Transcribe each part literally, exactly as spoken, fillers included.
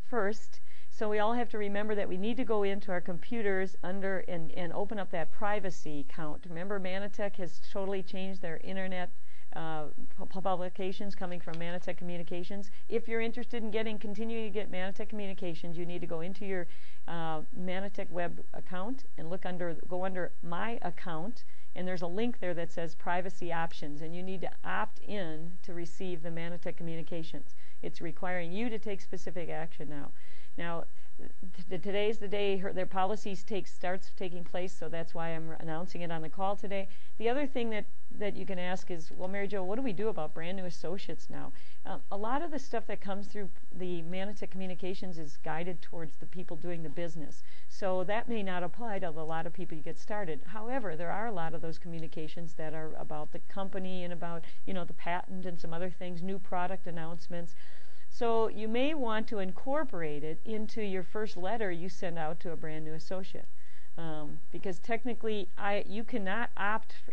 first. So we all have to remember that we need to go into our computers under and, and open up that privacy account. Remember, Manatech has totally changed their internet uh, publications coming from Manatech Communications. If you're interested in getting continuing to get Manatech Communications, you need to go into your uh, Manatech web account and look under, go under My Account, and there's a link there that says Privacy Options, and you need to opt in to receive the Manatech Communications. It's requiring you to take specific action now. Now, th today's the day her, their policies take starts taking place, so that's why I'm announcing it on the call today. The other thing that, that you can ask is, well, Mary Jo, what do we do about brand new associates now? Um, a lot of the stuff that comes through the Manatech Communications is guided towards the people doing the business. So that may not apply to a lot of people you get started. However, there are a lot of those communications that are about the company and about, you know, the patent and some other things, new product announcements. So you may want to incorporate it into your first letter you send out to a brand new associate. Um, because technically, I you cannot opt for,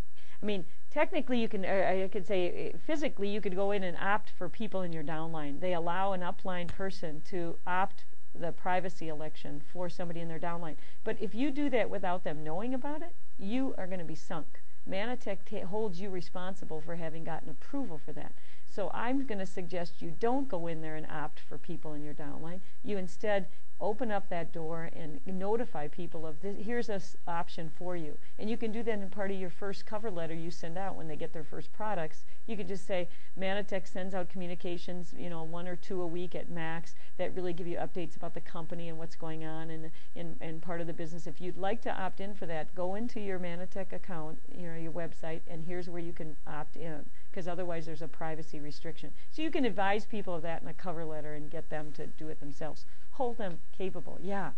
I mean, technically you can, uh, I could say physically you could go in and opt for people in your downline. They allow an upline person to opt the privacy election for somebody in their downline. But if you do that without them knowing about it, you are going to be sunk. Manatech holds you responsible for having gotten approval for that. So I'm going to suggest you don't go in there and opt for people in your downline. You instead open up that door and notify people of this, here's an option for you. And you can do that in part of your first cover letter you send out when they get their first products. You can just say, Manatech sends out communications, you know, one or two a week at max that really give you updates about the company and what's going on and, and, and part of the business. If you'd like to opt in for that, go into your Manatech account, you know, your website, and here's where you can opt in, because otherwise there's a privacy restriction. So you can advise people of that in a cover letter and get them to do it themselves. Hold them capable. Yeah.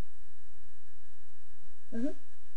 Mm-hmm.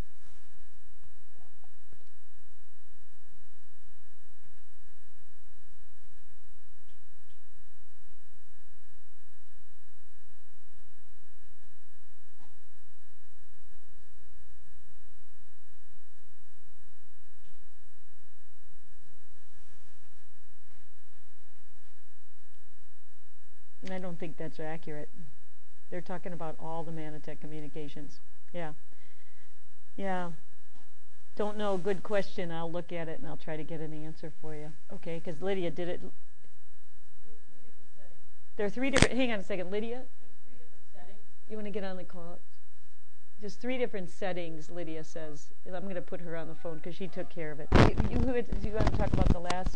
I don't think that's accurate. They're talking about all the Manatech communications. Yeah. Yeah. Don't know. Good question. I'll look at it and I'll try to get an answer for you. Okay, because Lydia did it. There are three different, hang on a second, Lydia? Three different settings. You want to get on the call? Just three different settings, Lydia says. I'm going to put her on the phone because she took care of it. You, you, you want to talk about the last?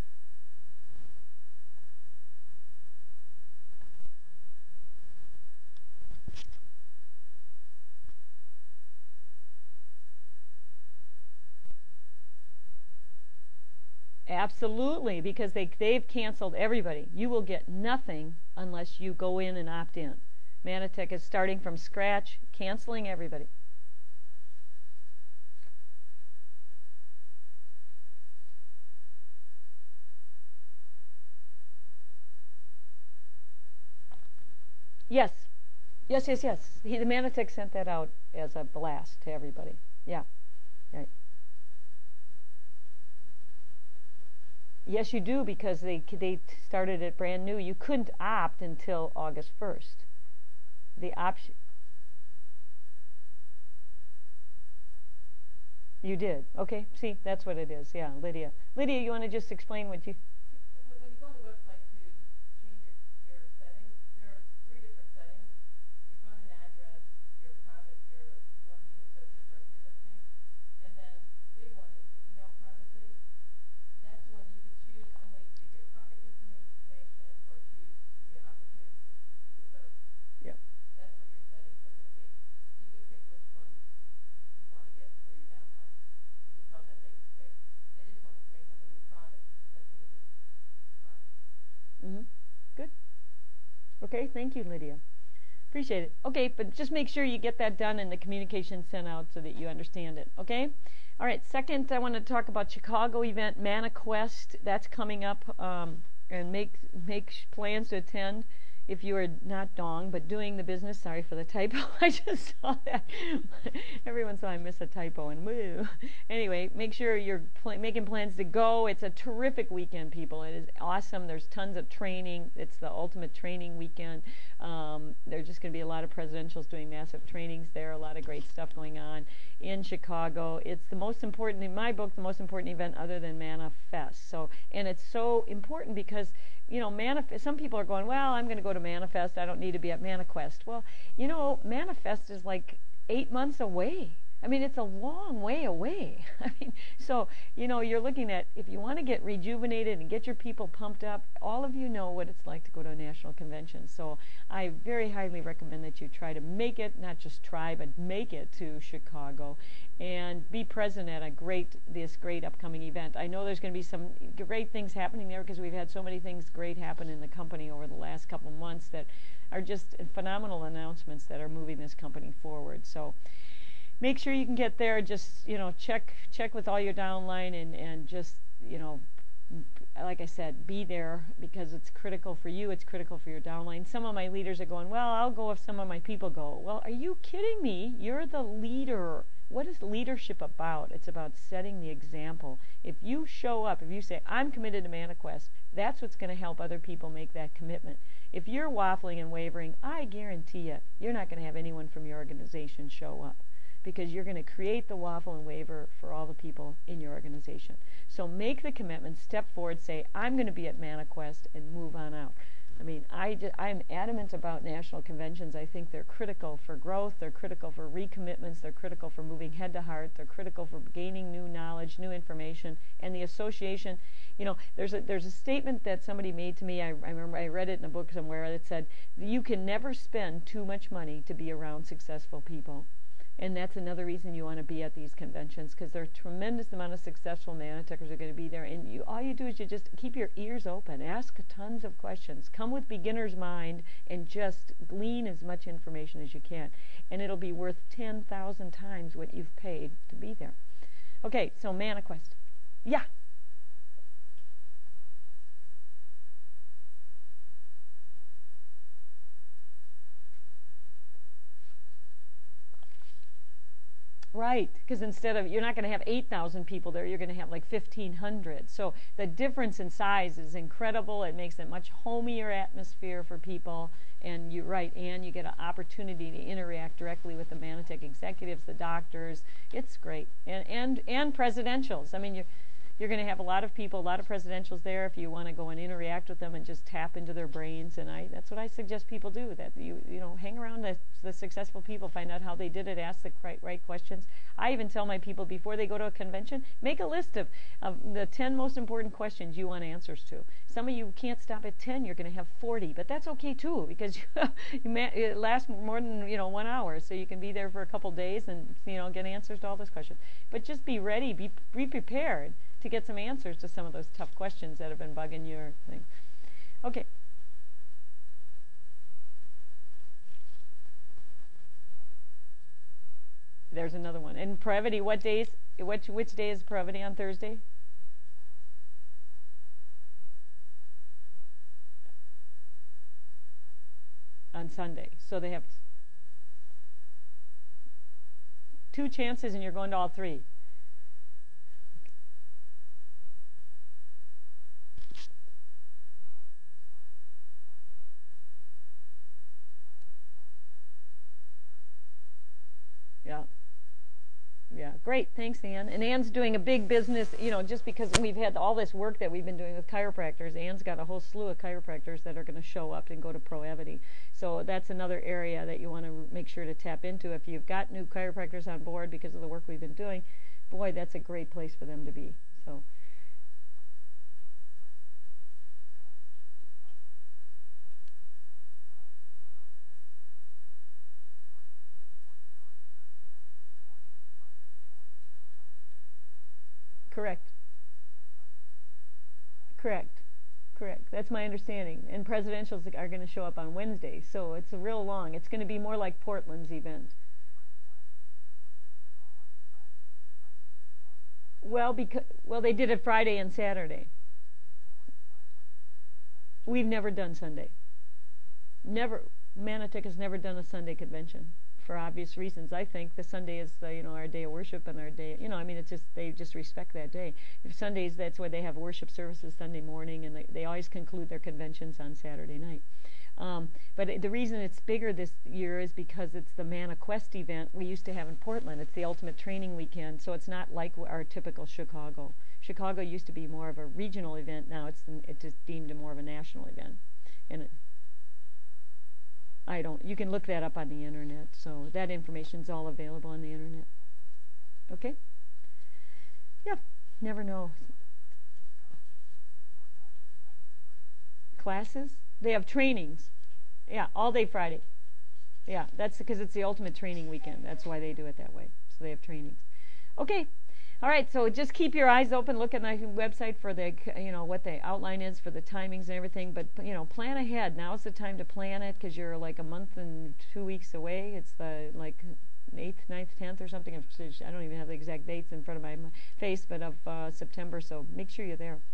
Absolutely, because they, they've canceled everybody. You will get nothing unless you go in and opt in. Manatech is starting from scratch, canceling everybody. Yes. Yes, yes, yes. He, the Manatech sent that out as a blast to everybody. Yeah. Right. Yes, you do, because they they started it brand new. You couldn't opt until August first. The option. You did. Okay. See, that's what it is. Yeah, Lydia. Lydia, you want to just explain what you? When you go on the website to change your, your settings, there's three different settings: your phone and address, your private, your you want to be an associate directory listing, and then the big one is the email privacy. That's when you could choose only to get product information or choose to get opportunities or choose to get votes. Yeah. That's where your settings are going to be. You could pick which one you want to get or your downline. You can tell them they can pick. If they just want information on the new product, then they need to choose the product. Mm-hmm. Good. Okay, thank you, Lydia. Appreciate it. Okay, but just make sure you get that done and the communication sent out so that you understand it. Okay? All right, second, I want to talk about Chicago event, ManaQuest. That's coming up, um, and make make plans to attend if you are not Dong, but doing the business. Sorry for the typo. I just saw that. Every once in a while I miss a typo, and woo. Anyway, make sure you're pl making plans to go. It's a terrific weekend, people. It is awesome. There's tons of training. It's the ultimate training weekend. Um, There's just going to be a lot of presidentials doing massive trainings there, a lot of great stuff going on in Chicago. It's the most important, in my book, the most important event other than Manifest. So, and it's so important because, you know, Manifest, some people are going, well, I'm going to go to Manifest. I don't need to be at ManiQuest. Well, you know, Manifest is like eight months away. I mean, it's a long way away. I mean, so, you know, you're looking at, if you want to get rejuvenated and get your people pumped up, all of you know what it's like to go to a national convention. So I very highly recommend that you try to make it, not just try, but make it to Chicago and be present at a great, this great upcoming event. I know there's going to be some great things happening there because we've had so many things great happen in the company over the last couple of months that are just phenomenal announcements that are moving this company forward. So make sure you can get there. Just, you know, check check with all your downline and, and just, you know, like I said, be there because it's critical for you. It's critical for your downline. Some of my leaders are going, well, I'll go if some of my people go. Well, are you kidding me? You're the leader. What is leadership about? It's about setting the example. If you show up, if you say, I'm committed to ManiQuest, that's what's going to help other people make that commitment. If you're waffling and wavering, I guarantee you, you're not going to have anyone from your organization show up, because you're going to create the waffle and waver for all the people in your organization. So make the commitment, step forward, say, I'm going to be at ManiQuest, and move on out. I mean, I just, I'm adamant about national conventions. I think they're critical for growth, they're critical for recommitments, they're critical for moving head to heart, they're critical for gaining new knowledge, new information, and the association. You know, there's a, there's a statement that somebody made to me, I, I remember I read it in a book somewhere, that said, you can never spend too much money to be around successful people. And that's another reason you want to be at these conventions, because there are a tremendous amount of successful Manitechers are going to be there. And you, all you do is you just keep your ears open, ask tons of questions, come with beginner's mind, and just glean as much information as you can. And it'll be worth ten thousand times what you've paid to be there. Okay, so ManiQuest. Yeah. Right, because instead of, you're not going to have eight thousand people there, you're going to have like fifteen hundred. So the difference in size is incredible. It makes it much homier atmosphere for people. And you're right, Anne, you get an opportunity to interact directly with the Manitech executives, the doctors. It's great. And and, and presidentials. I mean, you're, you're going to have a lot of people, a lot of presidentials there if you want to go and interact with them and just tap into their brains. And I that's what I suggest people do, that you you know, hang around the, the successful people, find out how they did it, ask the right, right questions. I even tell my people before they go to a convention, make a list of, of the ten most important questions you want answers to. Some of you can't stop at ten, you're going to have forty, but that's okay too, because you, you may, it lasts more than, you know, one hour, so you can be there for a couple days and, you know, get answers to all those questions. But just be ready, be, be prepared to get some answers to some of those tough questions that have been bugging your thing. Okay. There's another one. And Pravity, what days, which, which day is Pravity on Thursday? On Sunday. So they have two chances and you're going to all three. Yeah. Yeah, great. Thanks, Anne. And Anne's doing a big business, you know, just because we've had all this work that we've been doing with chiropractors. Anne's got a whole slew of chiropractors that are going to show up and go to Proavity. So that's another area that you want to make sure to tap into. If you've got new chiropractors on board because of the work we've been doing, boy, that's a great place for them to be. So. Correct. Correct. Correct. That's my understanding. And presidentials are going to show up on Wednesday, so it's a real long. It's going to be more like Portland's event. Well, because well, they did it Friday and Saturday. We've never done Sunday. Never. Manitech has never done a Sunday convention, for obvious reasons. I think the Sunday is, uh, you know, our day of worship and our day, you know, I mean, it's just, they just respect that day. If Sundays, that's why they have worship services Sunday morning, and they, they always conclude their conventions on Saturday night. Um, but it, the reason it's bigger this year is because it's the ManaQuest event we used to have in Portland. It's the ultimate training weekend, so it's not like our typical Chicago. Chicago used to be more of a regional event. Now it's it's just deemed a more of a national event. And it, I don't. You can look that up on the internet. So that information's all available on the internet. Okay. Yeah. Never know. Classes? They have trainings. Yeah, all day Friday. Yeah, that's because it's the ultimate training weekend. That's why they do it that way. So they have trainings. Okay. All right, so just keep your eyes open. Look at my website for the, you know, what the outline is for the timings and everything. But, you know, plan ahead. Now's the time to plan it because you're like a month and two weeks away. It's the, like, eighth, ninth, tenth or something. I don't even have the exact dates in front of my face, but of uh, September. So make sure you're there.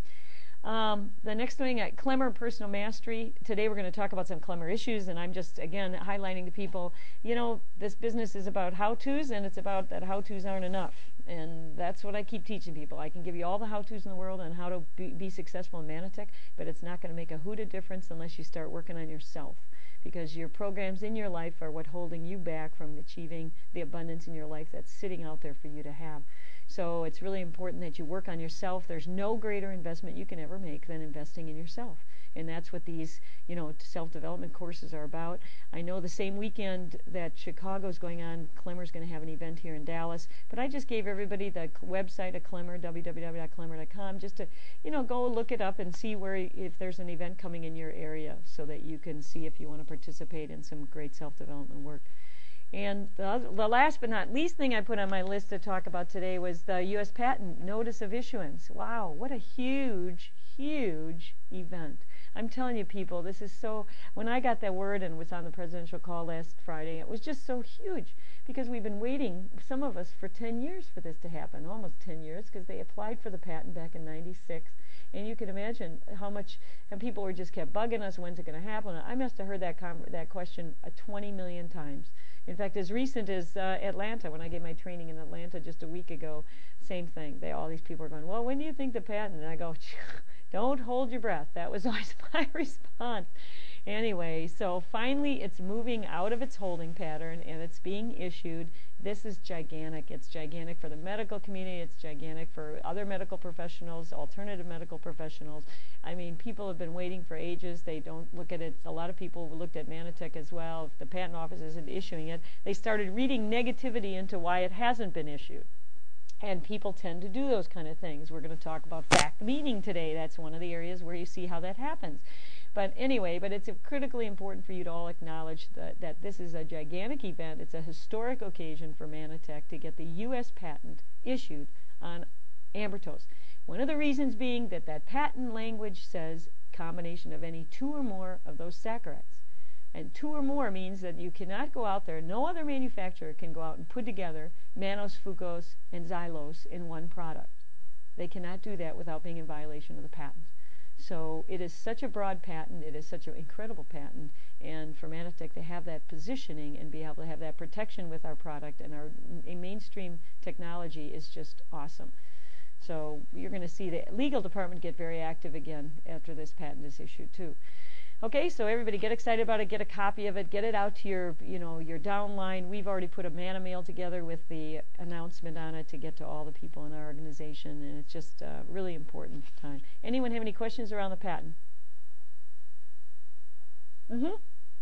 Um, the next thing at Clemmer Personal Mastery. Today we're going to talk about some Clemmer issues, and I'm just, again, highlighting to people, you know, this business is about how-tos, and it's about that how-tos aren't enough. And that's what I keep teaching people. I can give you all the how-tos in the world on how to be, be successful in Manatech, but it's not going to make a hoot of difference unless you start working on yourself. Because your programs in your life are what holding you back from achieving the abundance in your life that's sitting out there for you to have. So it's really important that you work on yourself. There's no greater investment you can ever make than investing in yourself. And that's what these, you know, self-development courses are about. I know the same weekend that Chicago's going on, Clemmer's going to have an event here in Dallas. But I just gave everybody the website of Clemmer, w w w dot clemmer dot com, just to, you know, go look it up and see where, if there's an event coming in your area so that you can see if you want to participate in some great self-development work. And the, the last but not least thing I put on my list to talk about today was the U S Patent Notice of Issuance. Wow, what a huge, huge event. I'm telling you, people, this is so, when I got that word and was on the presidential call last Friday, it was just so huge because we've been waiting, some of us, for ten years for this to happen, almost ten years, because they applied for the patent back in ninety-six. And you can imagine how much, and people were just kept bugging us, when's it going to happen? I must have heard that com- that question uh, twenty million times. In fact, as recent as uh, Atlanta, when I gave my training in Atlanta just a week ago, same thing. They all these people are going, well, when do you think the patent? And I go, don't hold your breath. That was always my response. Anyway, so finally it's moving out of its holding pattern and it's being issued. This is gigantic. It's gigantic for the medical community. It's gigantic for other medical professionals, alternative medical professionals. I mean, people have been waiting for ages. They don't look at it. A lot of people looked at Manatech as well. If the patent office isn't issuing it, they started reading negativity into why it hasn't been issued. And people tend to do those kind of things. We're going to talk about fact meeting today. That's one of the areas where you see how that happens. But anyway, but it's critically important for you to all acknowledge that, that this is a gigantic event. It's a historic occasion for Manatech to get the U S patent issued on Ambertose. One of the reasons being that that patent language says combination of any two or more of those saccharides. And two or more means that you cannot go out there, no other manufacturer can go out and put together mannose, fucose, and xylose in one product. They cannot do that without being in violation of the patent. So it is such a broad patent, it is such an incredible patent, and for Manatech to have that positioning and be able to have that protection with our product and our a mainstream technology is just awesome. So you're going to see the legal department get very active again after this patent is issued too. Okay, so everybody get excited about it, get a copy of it, get it out to your, you know, your downline. We've already put a Mana mail together with the announcement on it to get to all the people in our organization, and it's just a really important time. Anyone have any questions around the patent? Mm-hmm.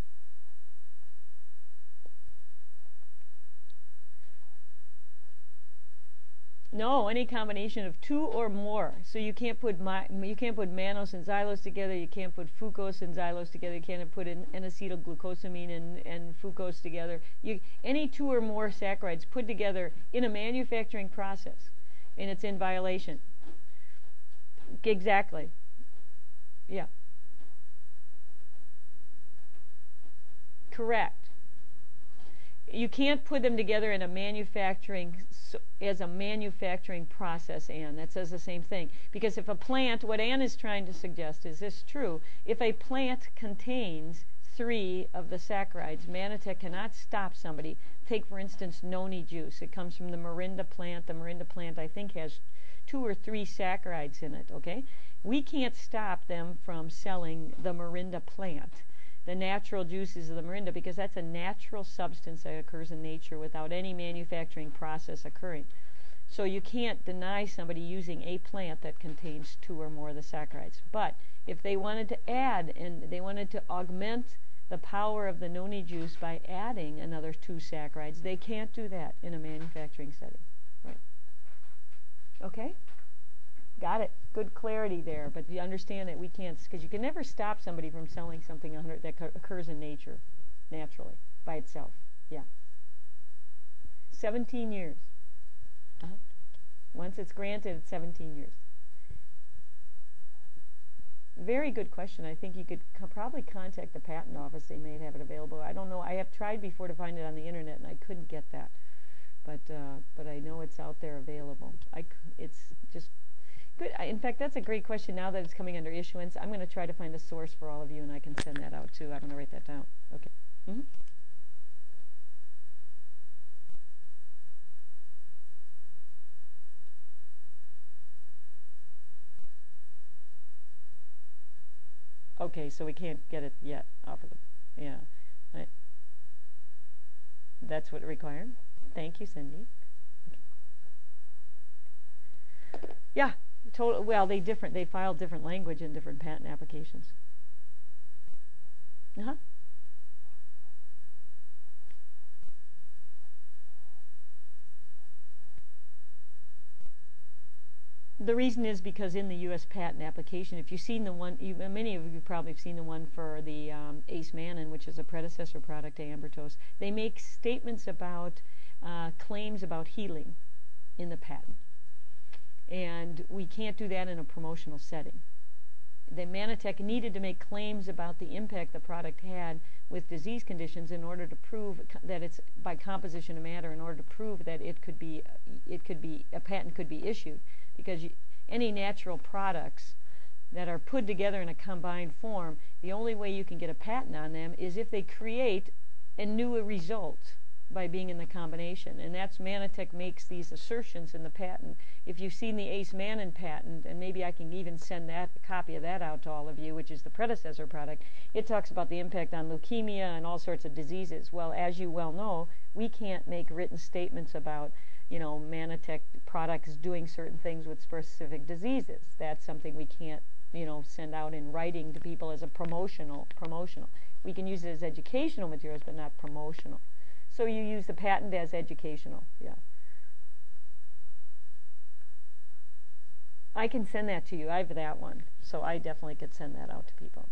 No, any combination of two or more. So you can't put my, you can't put mannose and xylose together. You can't put fucose and xylose together. You can't put an N-acetylglucosamine and, and fucose together. You, any two or more saccharides put together in a manufacturing process, and it's in violation. Exactly. Yeah. Correct. You can't put them together in a manufacturing as a manufacturing process, Anne. That says the same thing. Because if a plant, what Anne is trying to suggest, is this true? If a plant contains three of the saccharides, Manatech cannot stop somebody. Take, for instance, noni juice. It comes from the Morinda plant. The Morinda plant, I think, has two or three saccharides in it, okay? We can't stop them from selling the Morinda plant. the natural juices of the morinda, because that's a natural substance that occurs in nature without any manufacturing process occurring. So you can't deny somebody using a plant that contains two or more of the saccharides. But if they wanted to add and they wanted to augment the power of the noni juice by adding another two saccharides, they can't do that in a manufacturing setting. Right? Okay? Got it. Good clarity there. But you understand that we can't, because you can never stop somebody from selling something one hundred that occurs in nature, naturally, by itself. Yeah. seventeen years. Uh-huh. Once it's granted, it's seventeen years. Very good question. I think you could co- probably contact the patent office. They may have it available. I don't know. I have tried before to find it on the internet, and I couldn't get that. But uh, but I know it's out there available. I c- it's just good. I, in fact, that's a great question. Now that it's coming under issuance, I'm going to try to find a source for all of you, and I can send that out too. I'm going to write that down. Okay. Mm-hmm. Okay, so we can't get it yet off of the, yeah. I, that's what it required. Thank you, Cindy. Okay. Yeah, total, well, they different, they file different language in different patent applications. Uh-huh. The reason is because in the U S patent application, if you've seen the one, you, many of you probably have seen the one for the um, Ace Mannan, which is a predecessor product to Ambertos. They make statements about uh, claims about healing in the patent. And we can't do that in a promotional setting. The Manatech needed to make claims about the impact the product had with disease conditions in order to prove that it's by composition of matter, in order to prove that it could be, it could be, a patent could be issued. Because you, any natural products that are put together in a combined form, the only way you can get a patent on them is if they create a new result by being in the combination. And that's Manatech makes these assertions in the patent. If you've seen the Ace Mannan patent, and maybe I can even send that a copy of that out to all of you, which is the predecessor product, it talks about the impact on leukemia and all sorts of diseases. Well, as you well know, we can't make written statements about, you know, Manatech products doing certain things with specific diseases. That's something we can't, you know, send out in writing to people as a promotional, promotional. We can use it as educational materials, but not promotional. So you use the patent as educational, yeah. I can send that to you. I have that one. So I definitely could send that out to people.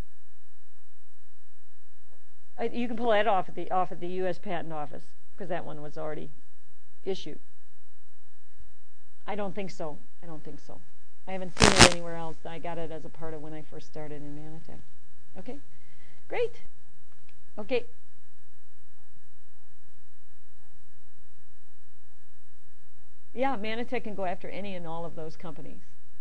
I, you can pull that off at the off at the U S Patent Office, because that one was already issued. I don't think so. I don't think so. I haven't seen it anywhere else. I got it as a part of when I first started in Manatech. Okay, great. Okay. Yeah, Manatech can go after any and all of those companies.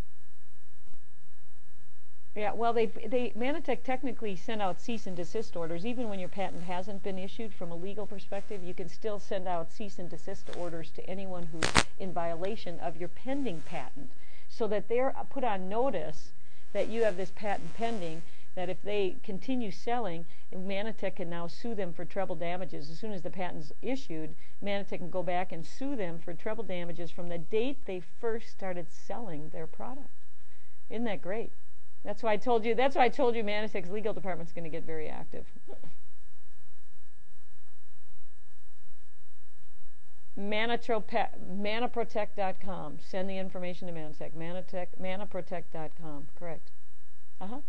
Yeah, well, they they Manatech technically sent out cease and desist orders. Even when your patent hasn't been issued, from a legal perspective, you can still send out cease and desist orders to anyone who's in violation of your pending patent, so that they're put on notice that you have this patent pending, that if they continue selling, Manatech can now sue them for treble damages. As soon as the patent's issued, Manatech can go back and sue them for treble damages from the date they first started selling their product. Isn't that great? That's why I told you. That's why I told you Manatech's legal department's going to get very active. Manaprotect dot com. Send the information to Manatech. Manatech, Manaprotect dot com. Correct. Uh huh.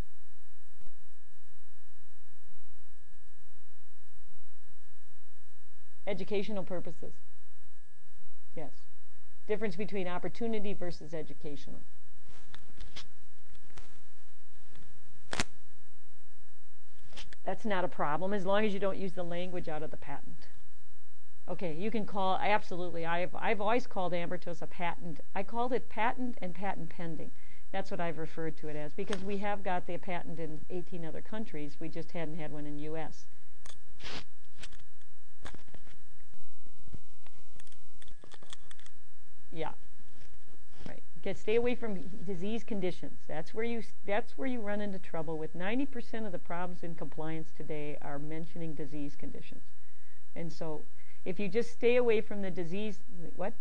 Educational purposes. Yes. Difference between opportunity versus educational. That's not a problem as long as you don't use the language out of the patent. Okay, you can call, absolutely, I've, I've always called Ambertos a patent. I called it patent and patent pending. That's what I've referred to it as, because we have got the patent in eighteen other countries. We just hadn't had one in the U S. Yeah, right. To stay away from disease conditions. That's where you that's where you run into trouble with ninety percent of the problems in compliance today are mentioning disease conditions. And so if you just stay away from the disease, what?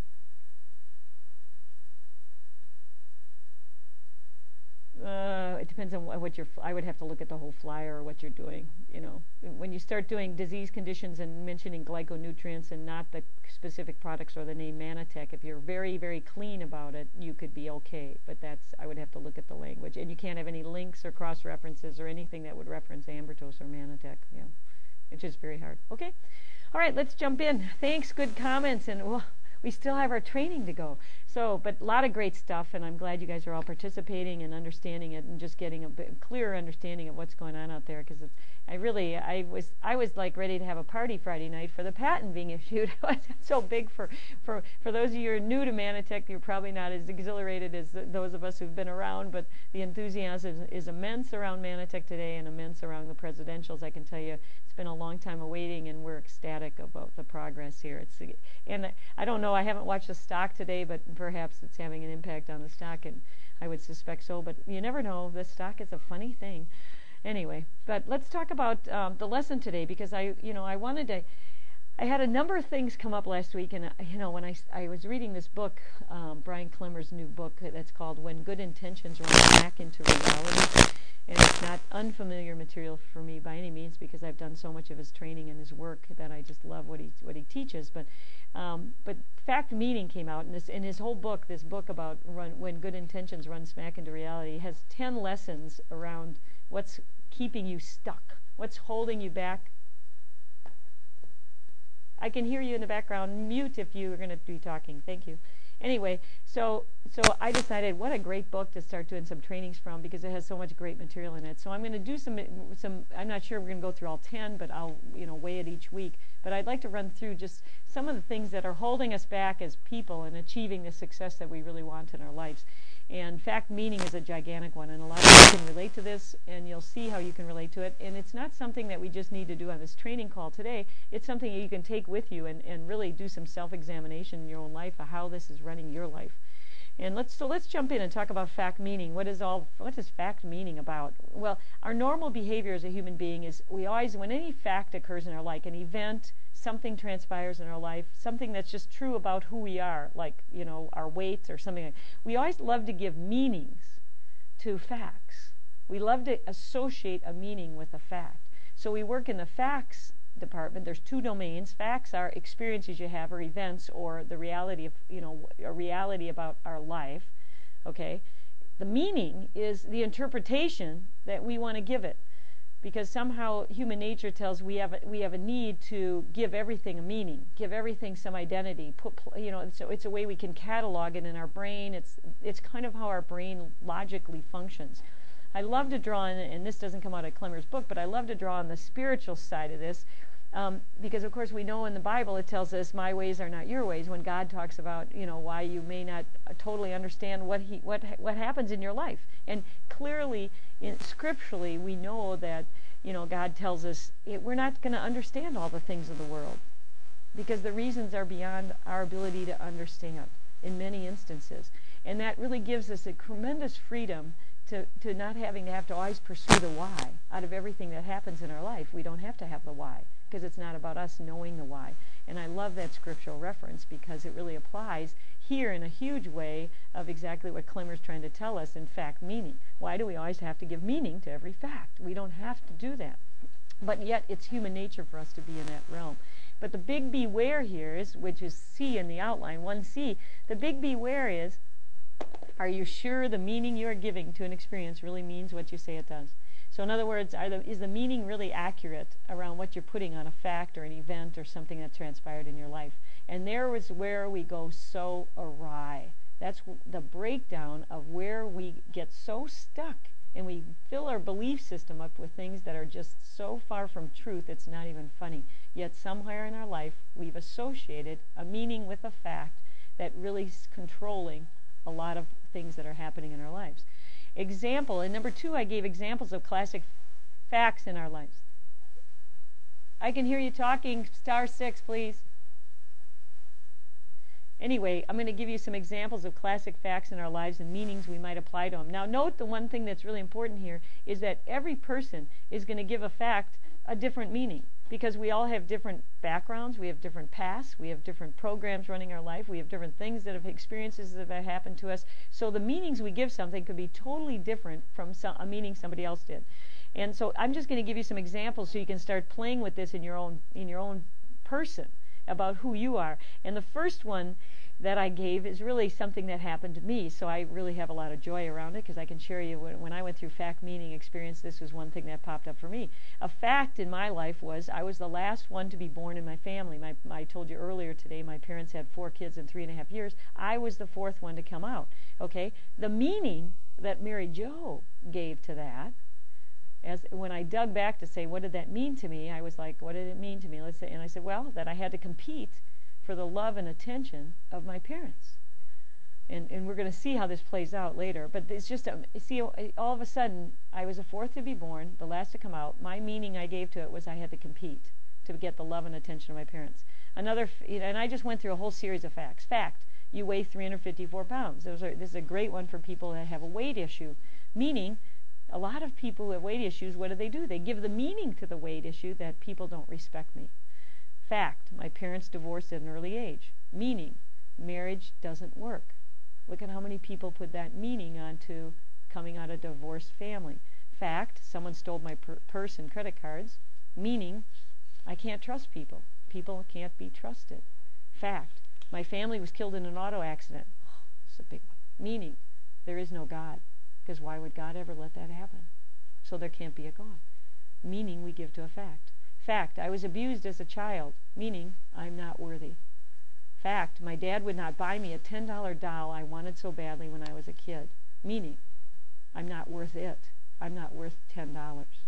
Uh, it depends on what you're. I would have to look at the whole flyer or what you're doing. You know, when you start doing disease conditions and mentioning glyconutrients and not the specific products or the name Manatech, if you're very, very clean about it, you could be okay. But that's, I would have to look at the language, and you can't have any links or cross references or anything that would reference Ambertos or Manatech. Yeah, it's just very hard. Okay, all right, let's jump in. Thanks, good comments, and well, we still have our training to go. So, but a lot of great stuff, and I'm glad you guys are all participating and understanding it and just getting a bit clearer understanding of what's going on out there. Because I really, I was, I was like ready to have a party Friday night for the patent being issued. It was so big for, for, for those of you who are new to Manatech. You're probably not as exhilarated as the, those of us who've been around, but the enthusiasm is, is immense around Manatech today and immense around the presidentials. I can tell you, it's been a long time awaiting, and we're ecstatic about the progress here. It's, and I don't know, I haven't watched the stock today, but perhaps it's having an impact on the stock, and I would suspect so, but you never know. The stock is a funny thing. Anyway, but let's talk about um, the lesson today, because I, you know, I wanted to, I had a number of things come up last week, and, uh, you know, when I, I was reading this book, um, Brian Clemmer's new book that's called When Good Intentions Run Back into Reality, and it's not unfamiliar material for me by any means, because I've done so much of his training and his work that I just love what he what he teaches. But um, but Fact Meaning came out, and this in his whole book, this book about run, when good intentions run smack into reality, has ten lessons around what's keeping you stuck, what's holding you back. I can hear you in the background. Mute if you are going to be talking. Thank you. Anyway, so so I decided what a great book to start doing some trainings from, because it has so much great material in it. So I'm going to do some some. I'm not sure we're going to go through all ten, but I'll you know weigh it each week. But I'd like to run through just some of the things that are holding us back as people in achieving the success that we really want in our lives. And Fact Meaning is a gigantic one, and a lot of you can relate to this, and you'll see how you can relate to it. And it's not something that we just need to do on this training call today. It's something that you can take with you and, and really do some self-examination in your own life of how this is running your life. And let's so let's jump in and talk about fact meaning. What is all what is fact meaning about? Well, our normal behavior as a human being is we always, when any fact occurs in our life, an event, something transpires in our life, something that's just true about who we are, like, you know, our weight or something like, we always love to give meanings to facts. We love to associate a meaning with a fact. So we work in the facts department. There's two domains. Facts are experiences you have or events or the reality of, you know, a reality about our life. Okay? The meaning is the interpretation that we want to give it. Because somehow human nature tells we have a, we have a need to give everything a meaning, give everything some identity. Put you know, so it's a way we can catalog it in our brain. It's it's kind of how our brain logically functions. I love to draw on, and this doesn't come out of Clemmer's book, but I love to draw on the spiritual side of this, um, because of course we know in the Bible it tells us, "My ways are not your ways." When God talks about, you know, why you may not uh, totally understand what he what what happens in your life, and clearly, in, scripturally, we know that, you know, God tells us it, we're not going to understand all the things of the world, because the reasons are beyond our ability to understand in many instances, and that really gives us a tremendous freedom. To, to not having to have to always pursue the why out of everything that happens in our life. We don't have to have the why, because it's not about us knowing the why. And I love that scriptural reference, because it really applies here in a huge way of exactly what Clemmer's trying to tell us in fact meaning. Why do we always have to give meaning to every fact? We don't have to do that. But yet it's human nature for us to be in that realm. But the big beware here is, which is C in the outline, one C, the big beware is, are you sure the meaning you are giving to an experience really means what you say it does? So in other words, are the, is the meaning really accurate around what you're putting on a fact or an event or something that transpired in your life? And there is where we go so awry. That's the breakdown of where we get so stuck and we fill our belief system up with things that are just so far from truth it's not even funny. Yet somewhere in our life we've associated a meaning with a fact that really is controlling a lot of things that are happening in our lives. Example, and number two, I gave examples of classic facts in our lives. I can hear you talking. Star six, please. Anyway, I'm going to give you some examples of classic facts in our lives and meanings we might apply to them. Now, note the one thing that's really important here is that every person is going to give a fact a different meaning, because we all have different backgrounds, we have different pasts, we have different programs running our life, we have different things that have experiences that have happened to us. So the meanings we give something could be totally different from some, a meaning somebody else did. And so I'm just going to give you some examples so you can start playing with this in your own in your own person about who you are. And the first one that I gave is really something that happened to me, so I really have a lot of joy around it, because I can share you when, when I went through fact, meaning, experience, this was one thing that popped up for me. A fact in my life was I was the last one to be born in my family. My, I told you earlier today my parents had four kids in three and a half years. I was the fourth one to come out. Okay, the meaning that Mary Jo gave to that, as when I dug back to say what did that mean to me, I was like, what did it mean to me? Let's say, and I said, well, that I had to compete for the love and attention of my parents. And and we're going to see how this plays out later. But it's just, um, see, all of a sudden, I was the fourth to be born, the last to come out. My meaning I gave to it was I had to compete to get the love and attention of my parents. Another, you know, and I just went through a whole series of facts. Fact, you weigh three hundred fifty-four pounds. Those are, this is a great one for people that have a weight issue. Meaning, a lot of people who have weight issues, what do they do? They give the meaning to the weight issue that people don't respect me. Fact, my parents divorced at an early age. Meaning, marriage doesn't work. Look at how many people put that meaning onto coming out of a divorced family. Fact, someone stole my per- purse and credit cards. Meaning, I can't trust people. People can't be trusted. Fact, my family was killed in an auto accident. Oh, this is a big one. Meaning, there is no God, because why would God ever let that happen? So there can't be a God. Meaning we give to a fact. Fact, I was abused as a child, meaning I'm not worthy. Fact, my dad would not buy me a ten dollar doll I wanted so badly when I was a kid, meaning I'm not worth it. I'm not worth ten dollars.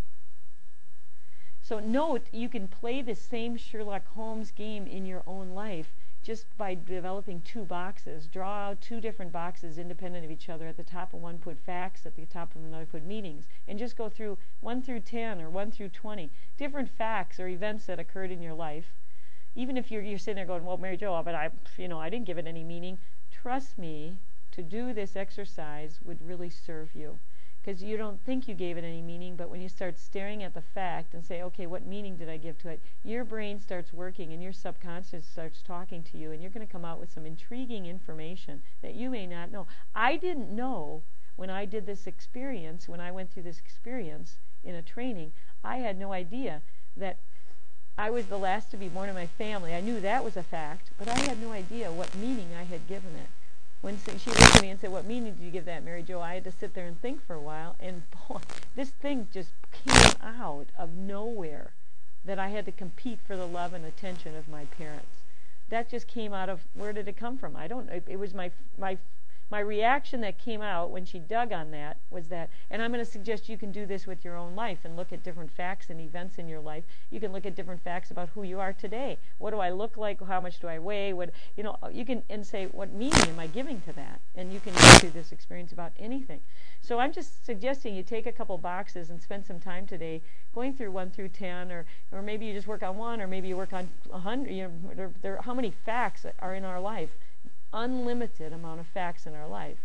So note, you can play the same Sherlock Holmes game in your own life just by developing two boxes. Draw out two different boxes independent of each other. At the top of one put facts, at the top of another put meanings, and just go through one through ten or one through twenty different facts or events that occurred in your life. Even if you're, you're sitting there going, well, Mary Jo, but I, you know, I didn't give it any meaning. Trust me, to do this exercise would really serve you, because you don't think you gave it any meaning, but when you start staring at the fact and say, okay, what meaning did I give to it, your brain starts working and your subconscious starts talking to you, and you're going to come out with some intriguing information that you may not know. I didn't know when I did this experience, when I went through this experience in a training, I had no idea that I was the last to be born in my family. I knew that was a fact, but I had no idea what meaning I had given it. When she looked at me and said, what meaning did you give that, Mary Jo? I had to sit there and think for a while, and boy, this thing just came out of nowhere, that I had to compete for the love and attention of my parents. That just came out of, where did it come from? I don't know. It was my my my reaction that came out when she dug on that was that, and I'm going to suggest you can do this with your own life and look at different facts and events in your life. You can look at different facts about who you are today. What do I look like? How much do I weigh? What, you know, you can, and say, what meaning am I giving to that? And you can go through this experience about anything. So I'm just suggesting you take a couple boxes and spend some time today going through one through ten, or or maybe you just work on one, or maybe you work on a hundred. You know, there, there, how many facts are in our life? Unlimited amount of facts in our life.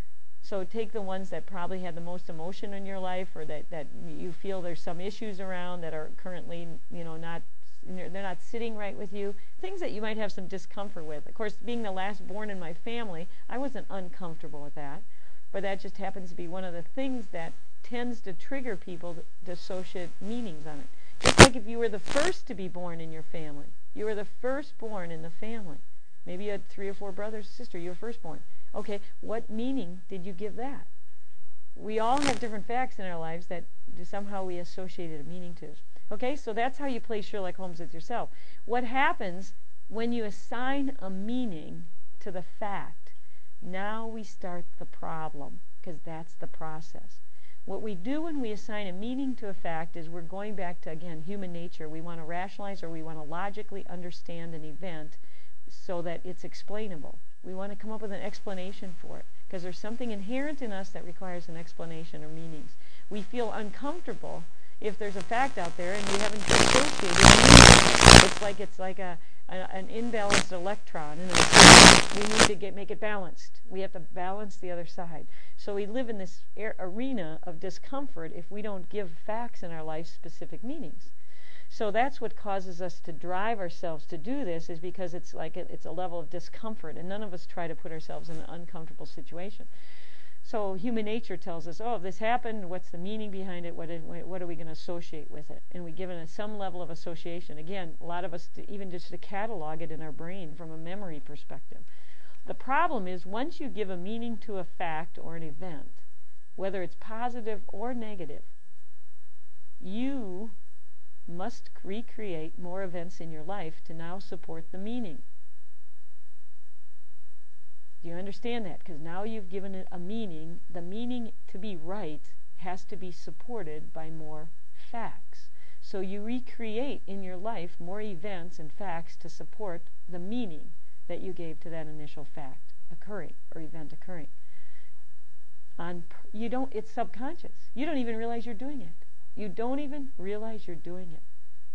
So take the ones that probably had the most emotion in your life, or that, that you feel there's some issues around that are currently, you know, not, they're not sitting right with you. Things that you might have some discomfort with. Of course, being the last born in my family, I wasn't uncomfortable with that, but that just happens to be one of the things that tends to trigger people to, to associate meanings on it. Just like if you were the first to be born in your family. You were the firstborn in the family. Maybe you had three or four brothers or sisters. You were firstborn. Okay, what meaning did you give that? We all have different facts in our lives that somehow we associated a meaning to. Okay, so that's how you play Sherlock Holmes with yourself. What happens when you assign a meaning to the fact? Now we start the problem, because that's the process. What we do when we assign a meaning to a fact is we're going back to, again, human nature. We want to rationalize, or we want to logically understand an event so that it's explainable. We want to come up with an explanation for it, because there's something inherent in us that requires an explanation or meanings. We feel uncomfortable if there's a fact out there and we haven't associated meaning. It's like it's like a a, an imbalanced electron in a, we need to get make it balanced. We have to balance the other side. So we live in this air, arena of discomfort if we don't give facts in our life specific meanings. So that's what causes us to drive ourselves to do this, is because it's like a, it's a level of discomfort, and none of us try to put ourselves in an uncomfortable situation. So human nature tells us, oh, if this happened, what's the meaning behind it? What, is, what are we going to associate with it? And we give it some level of association. Again, a lot of us, to, even just to catalog it in our brain from a memory perspective. The problem is, once you give a meaning to a fact or an event, whether it's positive or negative, you must recreate more events in your life to now support the meaning. Do you understand that? Because now you've given it a meaning. The meaning, to be right, has to be supported by more facts. So you recreate in your life more events and facts to support the meaning that you gave to that initial fact occurring or event occurring. On you don't. It's subconscious. You don't even realize you're doing it. You don't even realize you're doing it.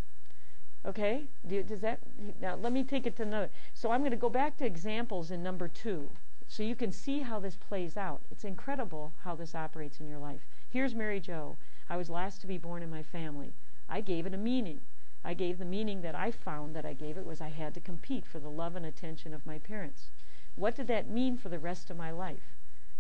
Okay? Do, does that, now let me take it to another. So I'm going to go back to examples in number two, so you can see how this plays out. It's incredible how this operates in your life. Here's Mary Jo. I was last to be born in my family. I gave it a meaning. I gave the meaning that I found that I gave it was I had to compete for the love and attention of my parents. What did that mean for the rest of my life?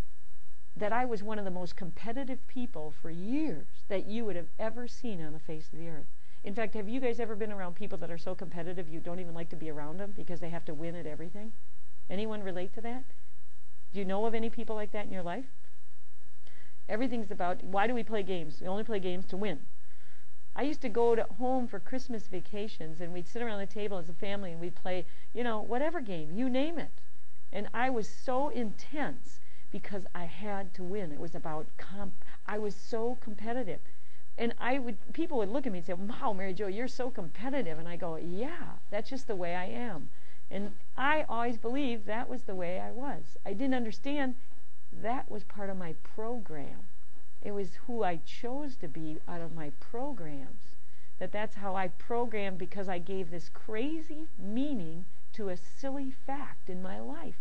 That I was one of the most competitive people for years that you would have ever seen on the face of the earth. In fact, have you guys ever been around people that are so competitive you don't even like to be around them because they have to win at everything? Anyone relate to that? Do you know of any people like that in your life? Everything's about, why do we play games? We only play games to win. I used to go to home for Christmas vacations, and we'd sit around the table as a family and we'd play, you know, whatever game, you name it. And I was so intense because I had to win. It was about comp. I was so competitive. And I would, people would look at me and say, wow, Mary Jo, you're so competitive. And I go, yeah, that's just the way I am. And I always believed that was the way I was. I didn't understand that was part of my program. It was who I chose to be out of my programs. That that's how I programmed, because I gave this crazy meaning to a silly fact in my life.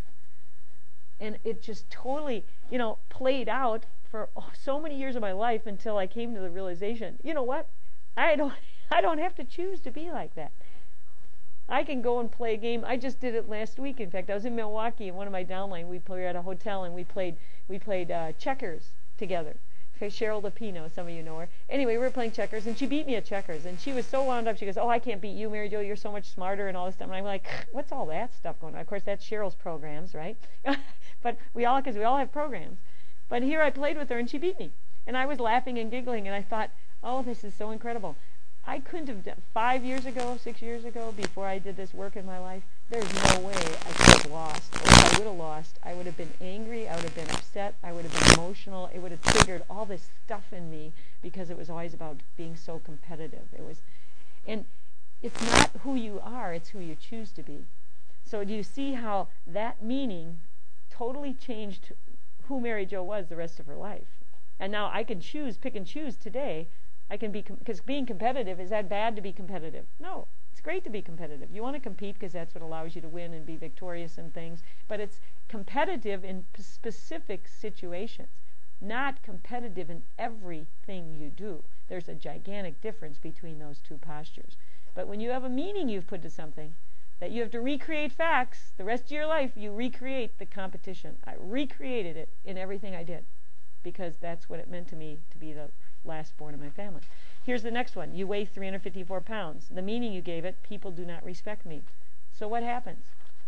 And it just totally, you know, played out for oh, so many years of my life until I came to the realization, you know what? I don't I don't have to choose to be like that. I can go and play a game. I just did it last week. In fact, I was in Milwaukee, and one of my downline, we were at a hotel, and we played we played uh, checkers together. Cheryl Lapino, some of you know her. Anyway, we were playing checkers, and she beat me at checkers, and she was so wound up. She goes, oh, I can't beat you, Mary Jo. You're so much smarter and all this stuff. And I'm like, what's all that stuff going on? Of course, that's Cheryl's programs, right? But we all, because we all have programs. But here I played with her, and she beat me. And I was laughing and giggling, and I thought, oh, this is so incredible. I couldn't have done, five years ago, six years ago, before I did this work in my life, there's no way I could have lost. Or if I would have lost, I would have been angry, I would have been upset, I would have been emotional. It would have triggered all this stuff in me because it was always about being so competitive. It was, and it's not who you are, it's who you choose to be. So do you see how that meaning totally changed who Mary Jo was the rest of her life? And now I can choose, pick and choose today. I can be, because being competitive, is that bad to be competitive? No, it's great to be competitive. You want to compete because that's what allows you to win and be victorious in things. But it's competitive in p- specific situations, not competitive in everything you do. There's a gigantic difference between those two postures. But when you have a meaning you've put to something, that you have to recreate facts, the rest of your life you recreate the competition. I recreated it in everything I did because that's what it meant to me to be the last born in my family. Here's the next one. You weigh three hundred fifty-four pounds. The meaning you gave it, people do not respect me. So what happens?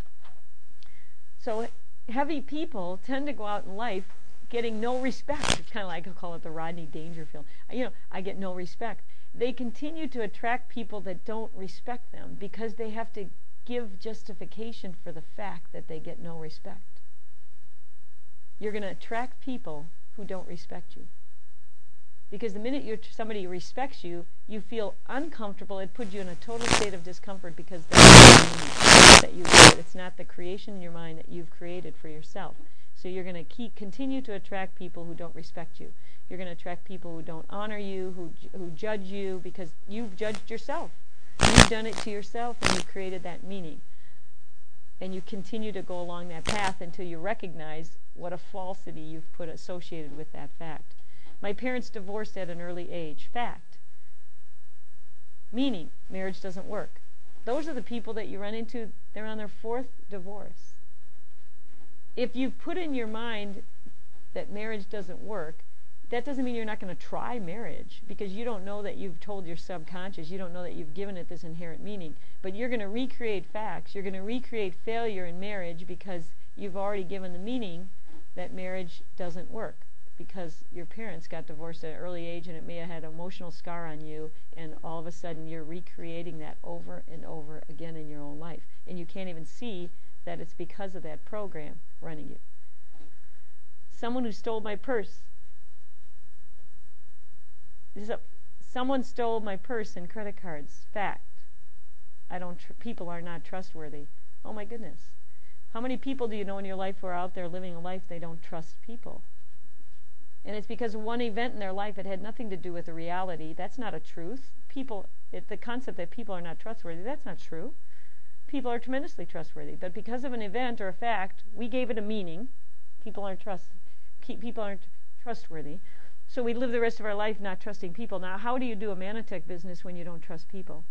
So heavy people tend to go out in life getting no respect. It's kind of like, I call it the Rodney Dangerfield. You know, I get no respect. They continue to attract people that don't respect them because they have to give justification for the fact that they get no respect. You're going to attract people who don't respect you. Because the minute you're, somebody respects you, you feel uncomfortable. It puts you in a total state of discomfort because that's that you did. It's not the creation in your mind that you've created for yourself. So you're going to keep continue to attract people who don't respect you. You're going to attract people who don't honor you, who who judge you because you've judged yourself. You've done it to yourself, and you created that meaning. And you continue to go along that path until you recognize what a falsity you've put associated with that fact. My parents divorced at an early age. Fact. Meaning, marriage doesn't work. Those are the people that you run into, they're on their fourth divorce. If you've put in your mind that marriage doesn't work, that doesn't mean you're not going to try marriage, because you don't know that you've told your subconscious, you don't know that you've given it this inherent meaning. But you're going to recreate facts, you're going to recreate failure in marriage because you've already given the meaning that marriage doesn't work, because your parents got divorced at an early age and it may have had an emotional scar on you, and all of a sudden you're recreating that over and over again in your own life. And you can't even see that it's because of that program running you. Someone who stole my purse. This is a, someone stole my purse and credit cards. Fact. I don't. Tr- people are not trustworthy. Oh my goodness. How many people do you know in your life who are out there living a life they don't trust people? And it's because of one event in their life. It had nothing to do with the reality. That's not a truth. People, it, the concept that people are not trustworthy, that's not true. People are tremendously trustworthy. But because of an event or a fact, we gave it a meaning. People aren't trust. People aren't trustworthy. So we live the rest of our life not trusting people. Now, how do you do a Manatech business when you don't trust people?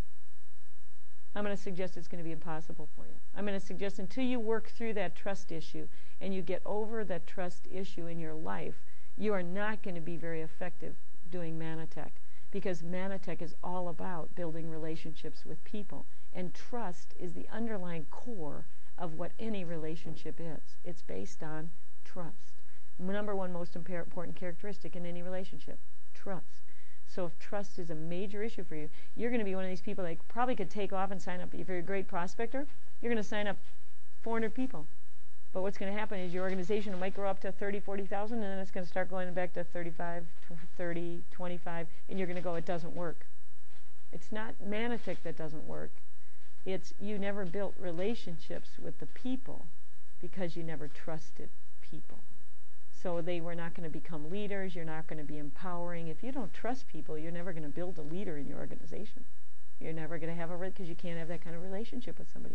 I'm going to suggest it's going to be impossible for you. I'm going to suggest until you work through that trust issue and you get over that trust issue in your life, you are not going to be very effective doing Manatech, because Manatech is all about building relationships with people, and trust is the underlying core of what any relationship is. It's based on trust. Number one most important characteristic in any relationship, trust. So if trust is a major issue for you, you're going to be one of these people that probably could take off and sign up. If you're a great prospector, you're going to sign up four hundred people. But what's going to happen is your organization might grow up to thirty, forty thousand, and then it's going to start going back to thirty-five, thirty, twenty-five, and you're going to go, it doesn't work. It's not Manatech that doesn't work. It's you never built relationships with the people because you never trusted people. So they were not going to become leaders. You're not going to be empowering. If you don't trust people, you're never going to build a leader in your organization. You're never going to have a, because you can't have that kind of relationship with somebody.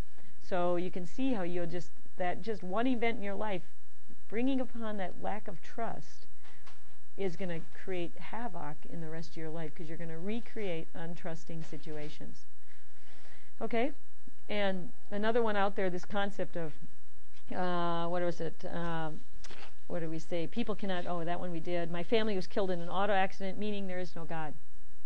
So you can see how you'll just, that just one event in your life, bringing upon that lack of trust, is going to create havoc in the rest of your life, because you're going to recreate untrusting situations. Okay? And another one out there, this concept of, uh, what was it? Um, what do we say? People cannot, oh, that one we did. My family was killed in an auto accident, meaning there is no God.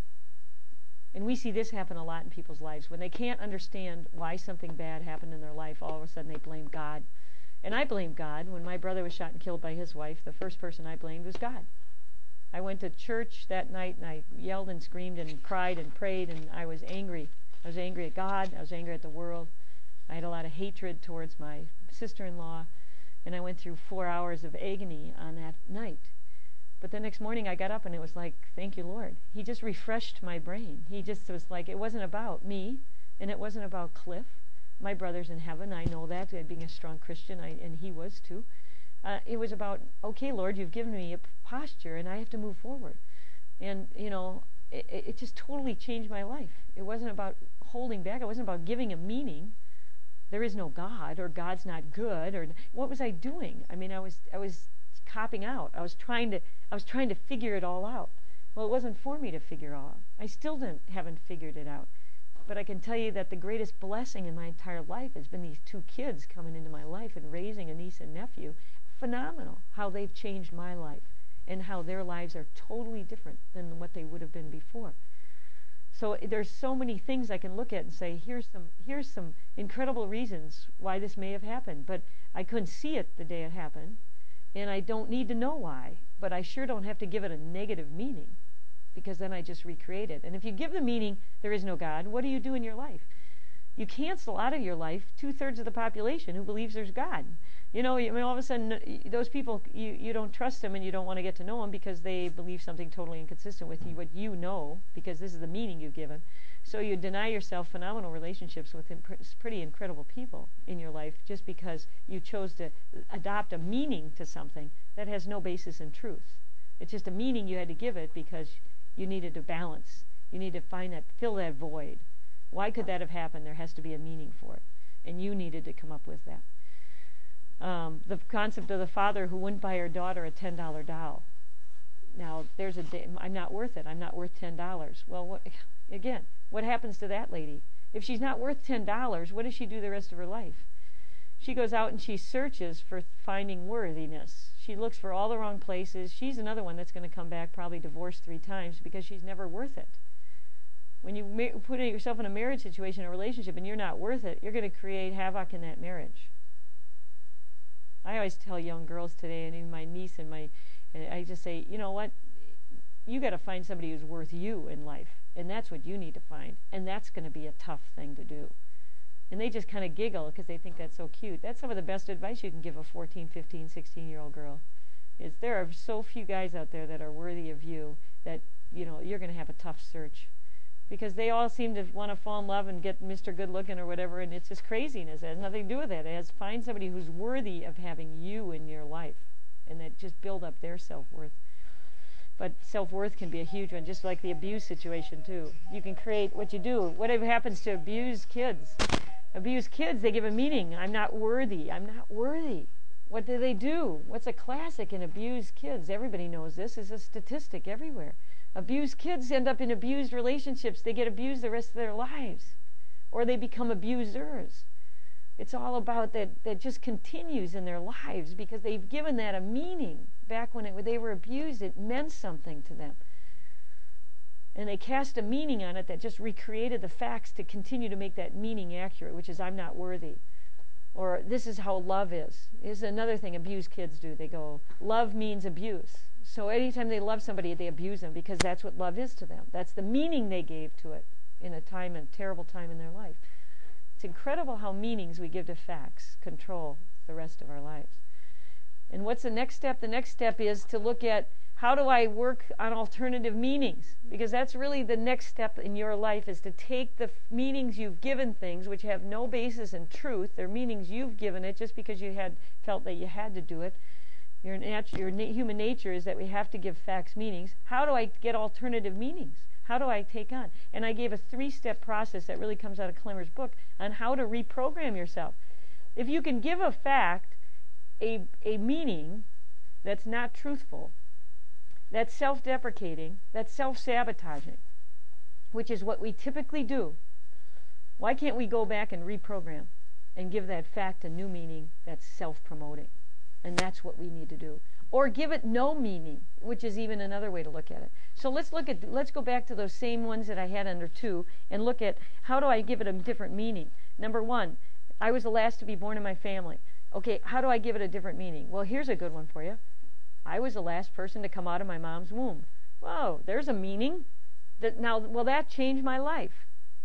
And we see this happen a lot in people's lives. When they can't understand why something bad happened in their life, all of a sudden they blame God. And I blame God. When my brother was shot and killed by his wife, the first person I blamed was God. I went to church that night and I yelled and screamed and cried and prayed, and I was angry. I was angry at God. I was angry at the world. I had a lot of hatred towards my sister-in-law. And I went through four hours of agony on that night. But the next morning I got up and it was like, thank you, Lord. He just refreshed my brain. He just was like, it wasn't about me, and it wasn't about Cliff. My brother's in heaven. I know that, being a strong Christian, I, and he was too. Uh, it was about, okay, Lord, you've given me a posture, and I have to move forward. And, you know, it, it just totally changed my life. It wasn't about holding back. It wasn't about giving a meaning. There is no God, or God's not good, or what was I doing? I mean, I was I was copping out. I was trying to I was trying to figure it all out. Well, it wasn't for me to figure it all out. I still didn't haven't figured it out. But I can tell you that the greatest blessing in my entire life has been these two kids coming into my life and raising a niece and nephew. Phenomenal how they've changed my life, and how their lives are totally different than what they would have been before. So there's so many things I can look at and say, here's some here's some incredible reasons why this may have happened, but I couldn't see it the day it happened, and I don't need to know why, but I sure don't have to give it a negative meaning, because then I just recreate it. And if you give the meaning, there is no God, what do you do in your life? You cancel out of your life two-thirds of the population who believes there's God. You know, I mean, all of a sudden, those people, you, you don't trust them and you don't want to get to know them because they believe something totally inconsistent with you, what you know, because this is the meaning you've given. So you deny yourself phenomenal relationships with imp- pretty incredible people in your life just because you chose to adopt a meaning to something that has no basis in truth. It's just a meaning you had to give it because you needed to balance. You need to find that, fill that void. Why could that have happened? There has to be a meaning for it. And you needed to come up with that. Um, the concept of the father who wouldn't buy her daughter a ten dollar doll. Now, there's a day, I'm not worth it. I'm not worth ten dollars. Well, what, again, what happens to that lady? If she's not worth ten dollars, what does she do the rest of her life? She goes out and she searches for finding worthiness. She looks for all the wrong places. She's another one that's going to come back probably divorced three times because she's never worth it. When you ma- put yourself in a marriage situation, a relationship, and you're not worth it, you're going to create havoc in that marriage. I always tell young girls today, and even my niece and my, and I just say, you know what? You got to find somebody who's worth you in life, and that's what you need to find, and that's going to be a tough thing to do. And they just kind of giggle because they think that's so cute. That's some of the best advice you can give a fourteen, fifteen, sixteen-year-old girl. Is there are so few guys out there that are worthy of you that, you know, you're going to have a tough search. Because they all seem to want to fall in love and get Mister Good-looking or whatever, and it's just craziness. It has nothing to do with that. It has find somebody who's worthy of having you in your life, and that just build up their self-worth. But self-worth can be a huge one, just like the abuse situation, too. You can create what you do. Whatever happens to abused kids? Abused kids, they give a meaning. I'm not worthy. I'm not worthy. What do they do? What's a classic in abused kids? Everybody knows this. It's a statistic everywhere. Abused kids end up in abused relationships. They get abused the rest of their lives. Or they become abusers. It's all about that, that just continues in their lives because they've given that a meaning. Back when, it, when they were abused, it meant something to them. And they cast a meaning on it that just recreated the facts to continue to make that meaning accurate, which is I'm not worthy. Or this is how love is. This is another thing abused kids do. They go, love means abuse. So anytime they love somebody, they abuse them because that's what love is to them. That's the meaning they gave to it in a time, a terrible time in their life. It's incredible how meanings we give to facts control the rest of our lives. And what's the next step? The next step is to look at how do I work on alternative meanings? Because that's really the next step in your life is to take the f- meanings you've given things which have no basis in truth. They're meanings you've given it just because you had felt that you had to do it. Your, nat- your na- human nature is that we have to give facts meanings. How do I get alternative meanings? How do I take on? And I gave a three-step process that really comes out of Klemmer's book on how to reprogram yourself. If you can give a fact a, a meaning that's not truthful, that's self-deprecating, that's self-sabotaging, which is what we typically do, why can't we go back and reprogram and give that fact a new meaning that's self-promoting? And that's what we need to do. Or give it no meaning, which is even another way to look at it. So let's look at let's go back to those same ones that I had under two and look at how do I give it a different meaning. Number one, I was the last to be born in my family. Okay, how do I give it a different meaning? Well, here's a good one for you. I was the last person to come out of my mom's womb. Whoa, there's a meaning. That now, will that change my life?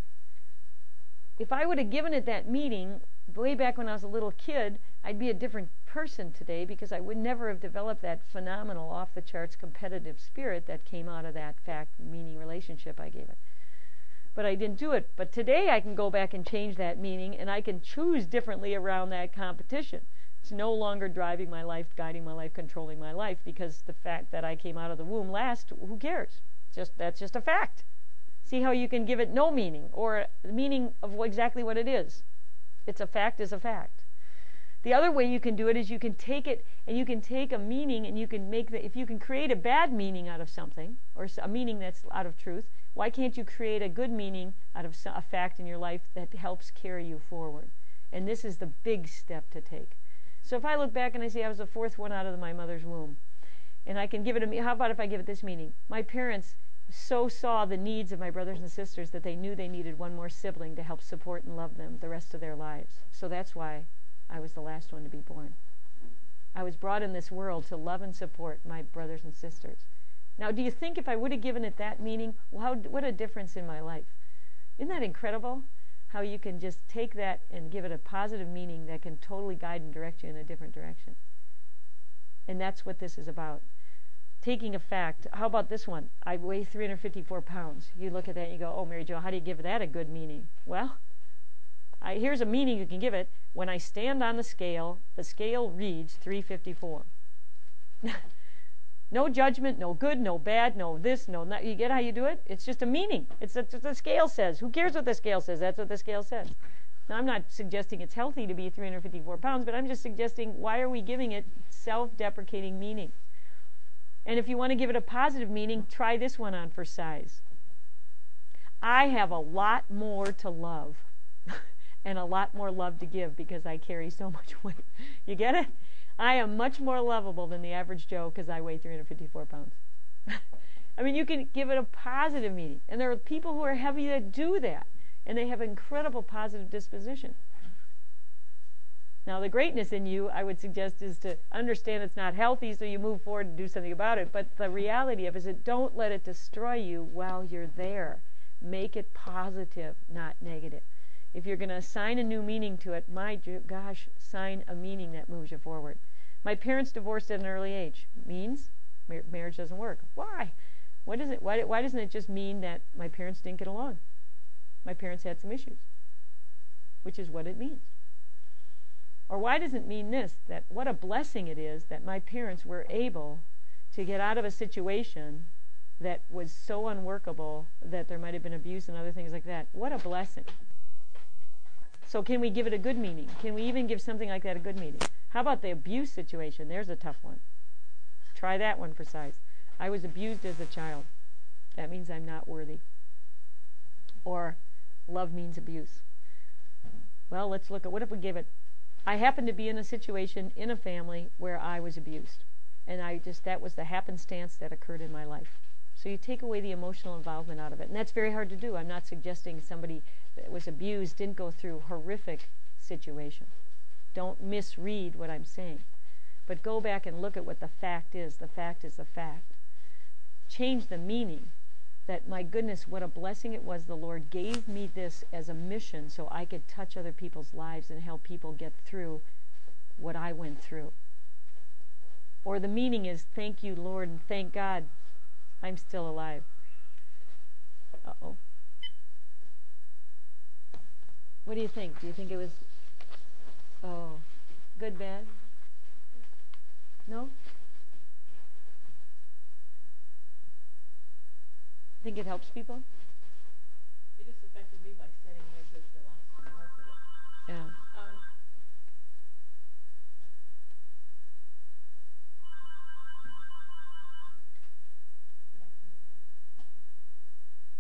If I would have given it that meaning way back when I was a little kid, I'd be a different person today because I would never have developed that phenomenal off-the-charts competitive spirit that came out of that fact-meaning relationship I gave it. But I didn't do it. But today I can go back and change that meaning, and I can choose differently around that competition. It's no longer driving my life, guiding my life, controlling my life, because the fact that I came out of the womb last, who cares? Just that's just a fact. See how you can give it no meaning, or the meaning of exactly what it is. It's a fact is a fact. The other way you can do it is you can take it and you can take a meaning and you can make the, if you can create a bad meaning out of something, or a meaning that's out of truth, why can't you create a good meaning out of a fact in your life that helps carry you forward? And this is the big step to take. So if I look back and I see I was the fourth one out of my mother's womb, and I can give it a, how about if I give it this meaning? My parents so saw the needs of my brothers and sisters that they knew they needed one more sibling to help support and love them the rest of their lives. So that's why I was the last one to be born. I was brought in this world to love and support my brothers and sisters. Now, do you think if I would have given it that meaning, well, how, what a difference in my life? Isn't that incredible? How you can just take that and give it a positive meaning that can totally guide and direct you in a different direction. And that's what this is about. Taking a fact. How about this one? I weigh three hundred fifty-four pounds. You look at that and you go, oh, Mary Jo, how do you give that a good meaning? Well, I, here's a meaning you can give it. When I stand on the scale, the scale reads three fifty-four. No judgment, no good, no bad, no this, no that. You get how you do it? It's just a meaning. It's what the scale says. Who cares what the scale says? That's what the scale says. Now, I'm not suggesting it's healthy to be three hundred fifty-four pounds, but I'm just suggesting, why are we giving it self-deprecating meaning? And if you want to give it a positive meaning, try this one on for size. I have a lot more to love and a lot more love to give because I carry so much weight. You get it? I am much more lovable than the average Joe because I weigh three hundred fifty-four pounds. I mean, you can give it a positive meaning. And there are people who are heavy that do that. And they have incredible positive disposition. Now, the greatness in you, I would suggest, is to understand it's not healthy, so you move forward and do something about it. But the reality of it is that don't let it destroy you while you're there. Make it positive, not negative. If you're going to assign a new meaning to it, my gosh, assign a meaning that moves you forward. My parents divorced at an early age. Means mar- marriage doesn't work. Why? What is it? Why, why doesn't it just mean that my parents didn't get along? My parents had some issues, which is what it means. Or why does it mean this, that what a blessing it is that my parents were able to get out of a situation that was so unworkable that there might have been abuse and other things like that. What a blessing. So can we give it a good meaning? Can we even give something like that a good meaning? How about the abuse situation? There's a tough one. Try that one for size. I was abused as a child. That means I'm not worthy. Or love means abuse. Well, let's look at, what if we give it, I happened to be in a situation in a family where I was abused. And I just, that was the happenstance that occurred in my life. So you take away the emotional involvement out of it. And that's very hard to do. I'm not suggesting somebody that was abused didn't go through horrific situation. Don't misread what I'm saying. But go back and look at what the fact is. The fact is the fact. Change the meaning. That, my goodness, what a blessing it was the Lord gave me this as a mission so I could touch other people's lives and help people get through what I went through. Or the meaning is, thank you, Lord, and thank God I'm still alive. Uh-oh. What do you think? Do you think it was, oh, good, bad? No? Think it helps people?